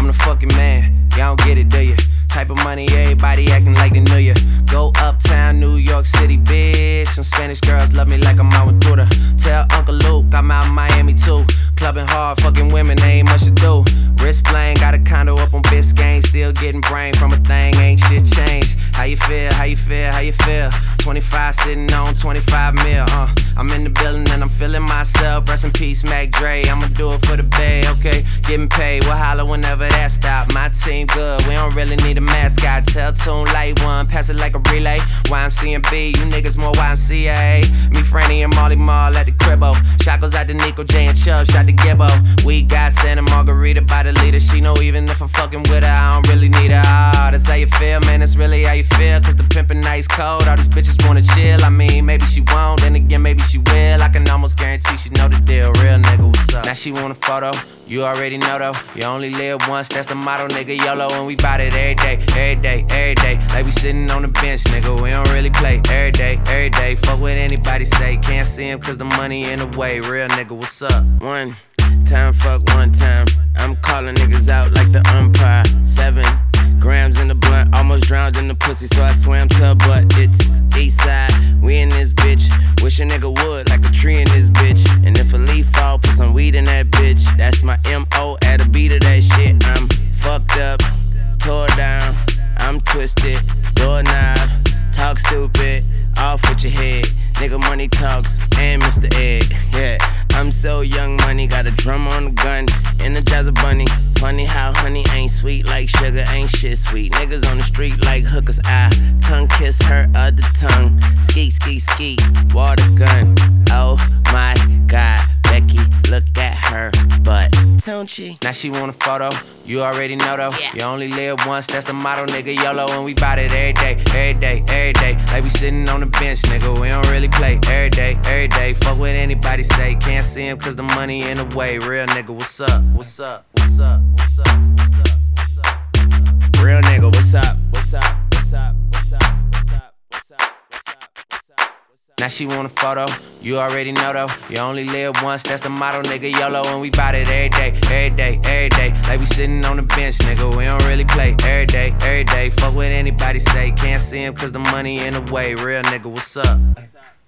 the fucking man. Y'all don't get it, do ya? Type of money, everybody acting like they knew ya. Go uptown, New York City, bitch. Some Spanish girls love me like I'm out with Twitter. Tell Uncle Luke I'm out in Miami too. Clubbing hard, fucking women, they ain't much to do. Wrist playing, got a condo up on Biscayne. Still getting brain from a thing, ain't shit changed. How you feel, how you feel, how you feel? 25 sitting on 25 mil, I'm in the building and I'm feeling myself. Rest in peace, Mac Dre, I'ma do it for the bay, okay? Getting paid, we'll holler whenever that stop. My team good, we don't really need a mascot. Tell Tune Light One, pass it like a relay. YMCMB, you niggas more YMCA. Me, Franny, and Molly Mall at the cribbo. Shot goes out to Nico J and Chubb, shot to Gibbo. We got Santa Margarita by the leader. She know even if I'm fucking with her, I don't really need her. Oh, that's how you feel, man, that's really how you feel. Cause the pimpin' nice cold, all these bitches wanna chill. I mean, maybe she won't, then again, maybe she will. I can almost guarantee she know the deal. Real nigga, what's up? Now she want a photo, you already know though. You only live once, that's the motto, nigga. YOLO, and we bout it every day, every day, every day. Like we sitting on the bench, nigga, we don't really play. Every day, every day, fuck what anybody say. Can't see him cause the money in the way. Real nigga, what's up? One time, fuck one time. I'm calling niggas out like the umpire. 7 grams in the blunt, almost drowned in the pussy, so I swam to her butt. It's east side, we in this bitch. Wish a nigga would, like a tree in this bitch. And if a leaf fall, put some weed in that bitch. That's my M.O. at a beat of that shit. I'm fucked up, tore down, I'm twisted, doorknob, talk stupid, off with your head. Nigga money talks, and Mr. Ed, yeah. I'm so young money, got a drum on the gun, Energizer bunny. Funny how honey ain't sweet like sugar, ain't shit sweet. Niggas on the street like hookers, I tongue kiss her other tongue. Ski, ski, ski, water gun. Oh my God, Becky, look at her butt, don't she? Now she want a photo, you already know though. Yeah. You only live once, that's the motto, nigga. YOLO, and we bout it every day, every day, every day. Like we sitting on the bench, nigga, we don't really play. Every day, every day, fuck what anybody say. Can't see him cause the money in the way. Real nigga, what's up? What's up? What's up? What's up? What's up? What's up? Real nigga, what's up? What's up? What's up? What's up? What's up? What's up? What's up? What's up? Now she want a photo, you already know though. You only live once, that's the motto, nigga. YOLO, and we bout it every day, every day, every day. Like we sitting on the bench, nigga, we don't really play. Every day, every day, fuck what anybody say. Can't see him cause the money in the way. Real nigga, what's up?